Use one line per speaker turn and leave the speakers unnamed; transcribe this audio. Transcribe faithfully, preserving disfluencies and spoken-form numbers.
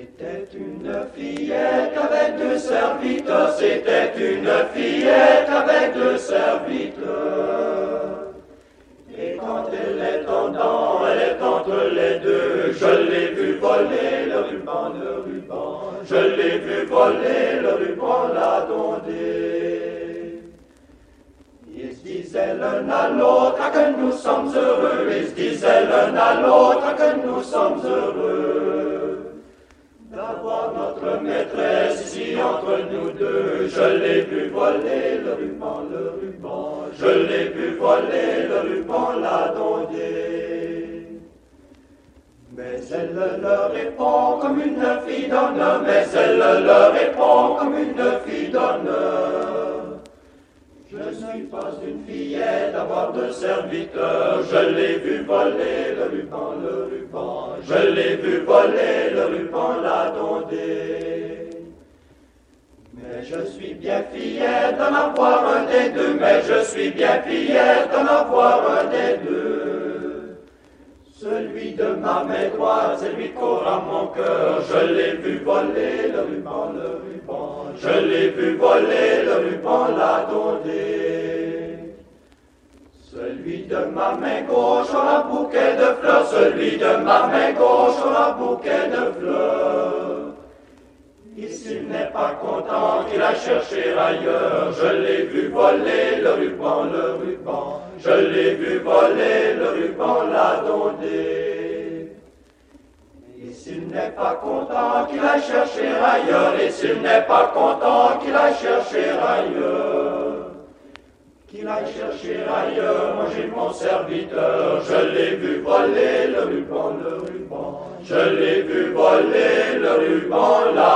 C'était une fillette avec deux serviteurs, c'était une fillette avec deux serviteurs. Et quand elle est en dents, elle est entre les deux, je l'ai vu voler le ruban, le ruban, je l'ai vu voler le ruban, la dondée. Ils se disaient l'un à l'autre que nous sommes heureux, ils se disaient l'un à l'autre que nous sommes heureux d'avoir notre maîtresse ici entre nous deux. Je l'ai vu voler le ruban, le ruban, je l'ai vu voler le ruban, la dondée. Mais elle leur répond comme une fille d'honneur, mais elle leur répond comme une fille d'honneur. Je ne suis pas une fillette d'avoir deux serviteurs, je l'ai vu voler le ruban, le ruban, je l'ai vu voler le ruban, la dondée. Mais je suis bien fillette d'en avoir un des deux, mais je suis bien fillette d'en avoir un des deux. Celui de ma main droite, c'est lui qu'aura à mon cœur, je l'ai vu voler le ruban, le ruban, je l'ai vu voler le ruban, la dondée. Celui de ma main gauche aura un bouquet de fleurs, celui de ma main gauche aura un bouquet de fleurs. Et s'il n'est pas content qu'il aille chercher ailleurs, je l'ai vu voler le ruban, le ruban, je l'ai vu voler le ruban, la dondée. Et s'il n'est pas content qu'il aille chercher ailleurs, et s'il n'est pas content qu'il aille chercher ailleurs, qu'il aille chercher ailleurs, moi j'ai mon serviteur, je l'ai vu voler le ruban, le ruban, je l'ai vu voler le ruban, la